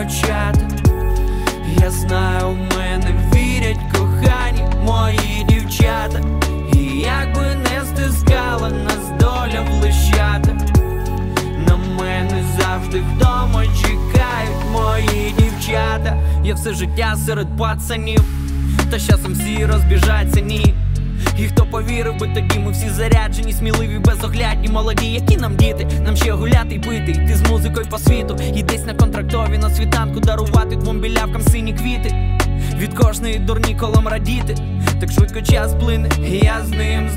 очата. Я знаю, в мене вірять кохані мої дівчата. І якби не стискала нас доля в лищата, на мене завжди вдома чекають мої дівчата. Я все життя серед пацанів, та з часом всі розбіжаться, ні. І хто повірив би тоді, ми всі заряджені, сміливі, безоглядні, молоді, які нам діти. Нам ще гуляти й пити, йти з музикою по світу. І десь на контрактові на світанку дарувати двом білявкам сині квіти. Від кожної дурні колом радіти, так швидко час плине. І я з ним.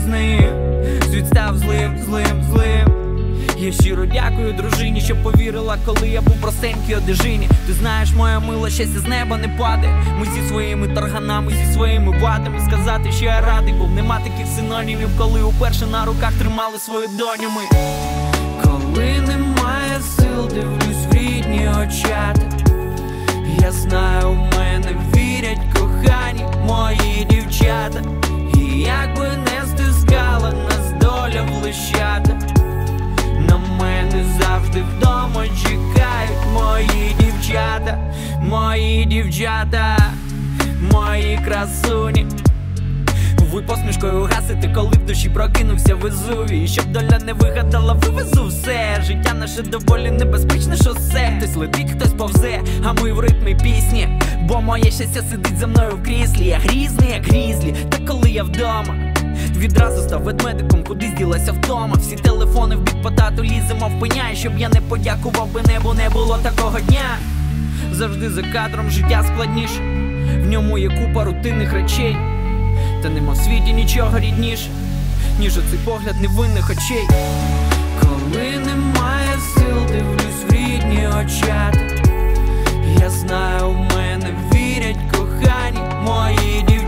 Світ став злим. Я щиро дякую дружині, що повірила, коли я був простенький одежині. Ти знаєш, моя мила, щастя з неба не падає. Ми зі своїми тарганами, зі своїми вадами. Сказати, що я радий, бо нема таких синонімів, коли уперше на руках тримали свою доню ми. Коли немає сил, дивлюсь в рідні очата. Я знаю, в мене вірять кохані мої дівчата. І якби не стискала нас доля в лищата, на мене завжди вдома чекають мої дівчата. Мої дівчата, мої красуні. Ви посмішкою гасите, коли в душі прокинувся Везувій. Щоб доля не вигадала, вивезу все. Життя наше доволі небезпечне шосе. Хтось летить, хтось повзе, а ми в ритмі пісні. Бо моє щастя сидить за мною в кріслі. Я грізний, як грізлі, та коли я вдома, відразу став ведмедиком, кудись ділася втома. Всі телефони в бік потату ліземо впиняє, щоб я не подякував би небу, не було такого дня. Завжди за кадром життя складніше, в ньому є купа рутинних речей. Та нема в світі нічого рідніше, ніж оцей погляд невинних очей. Коли немає сил, дивлюсь в рідні очата. Я знаю, в мене вірять кохані мої дівчата.